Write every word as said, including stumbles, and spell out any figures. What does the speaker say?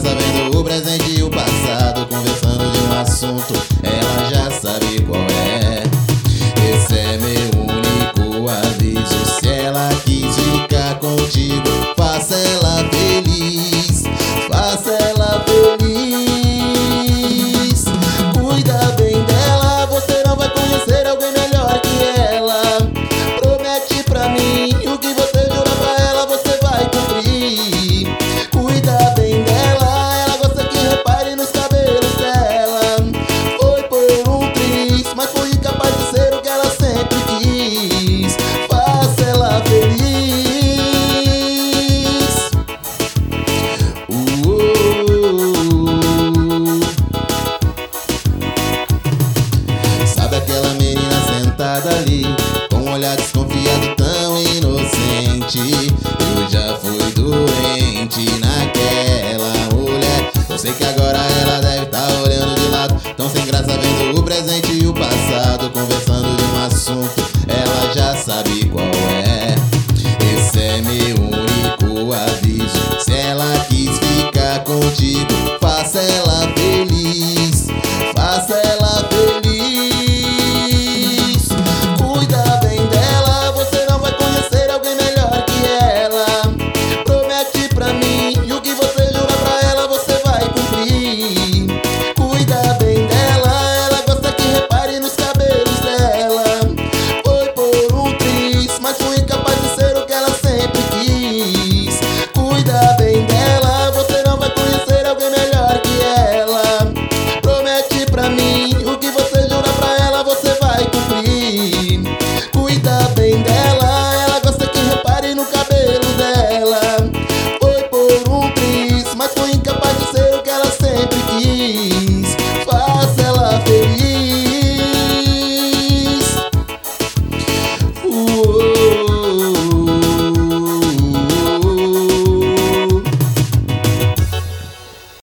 graça vendo o presente e o passado, conversando de um assunto, ela já sabe qual é. Esse é meu único aviso, se ela quis ficar contigo, faça ela feliz, faça ela feliz. Cuida bem dela, você não vai conhecer alguém melhor que ela. Promete pra mim, o que você jura pra ela, você vai cumprir. Cuida bem dela, ela gosta que repare nos cabelos dela. Foi por um triz, mas foi incapaz de ser o que ela sempre quis. Faça ela feliz. Sabe aquela menina sentada ali, com um olhar desconfiado tão inocente? Eu já fui doente naquela mulher. Eu sei que agora ela deve tá olhando de lado, tão sem graça vendo o presente e o passado, conversando de um assunto, ela já sabe qual é. Esse é meu único aviso, se ela quis ficar contigo,